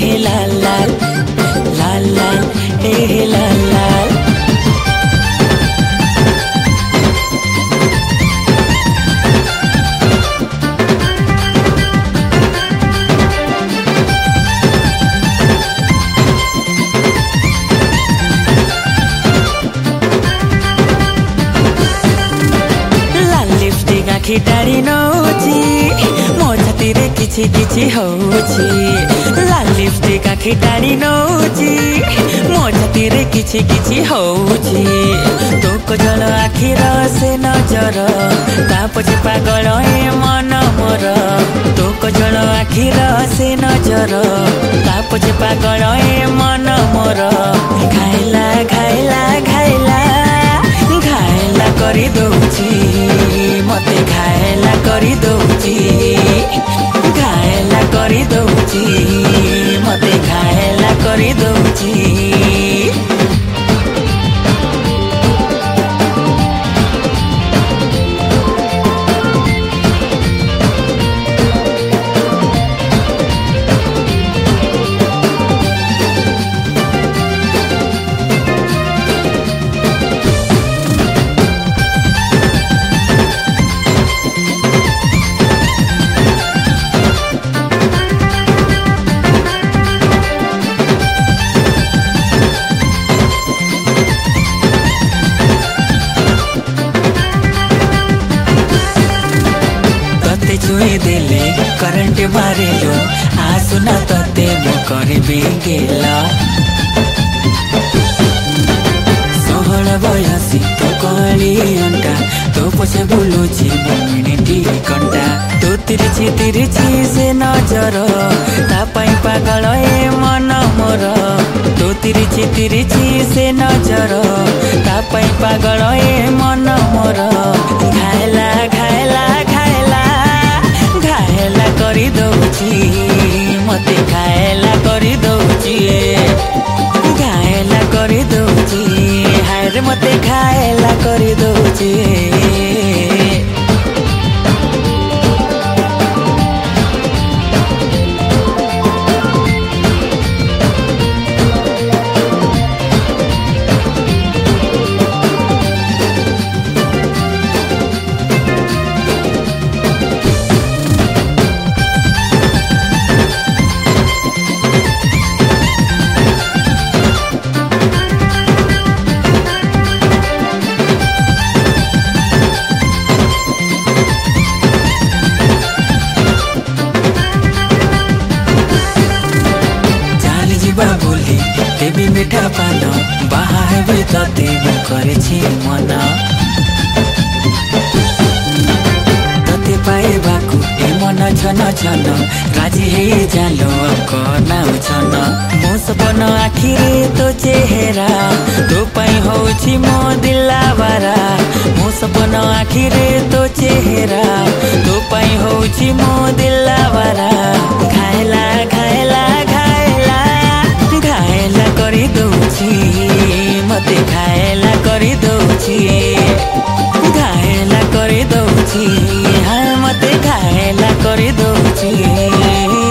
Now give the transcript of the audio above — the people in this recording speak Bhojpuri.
हे लाल लाल लाल लाल हे लाल लाल। आखि टाड़ी नौची मो छाती रे किछि किछि होची। लाल लिपस्टिक आखि टाड़ी नौची मो छाती रे किछि किछि होची। तो कजल आखिर से नजर ता पछे पागल ए मन मोर। तो कजल आखिर से नजर ता पछे पागल ए मन मोर। घायला घायला घायला घायला करी दौची मते घायला करी दौची। घायला करी दौची मते घायला करी दौची। छुई देले करंट मारेलो आसुना तते मो करबी गेला। 16 बयसी तो कली अंटा तो पछे बुलुची मिनिटी घंटा। तो तिरछी तिरछी से नजर ता पाई पागल ए मन मोर। तो तिरछी तिरछी से नजर ता पाई पागल ए मन मोर। घायला घायला घायला घायला करी दौची मते घायला करी दौची। घायला करी दौची हाय रे मते घायला करी दौची। बोली देवी मिठा पान बाहा हेबे तते मु करेछि मन। तते पाइबाकु ए मन छन छन राजी हे जालो कनाउ छन। मो सपन आखिरे तो चेहरा तो पाई होछि मो दिलावारा। मो सपन आखिरे तो चेहरा तो पाई होछि मो दिलावारा। घायला घायला घायला घायला करी दौची मते घायला करी दौची। घायला करी दौची हाँ मते घायला करी दौची।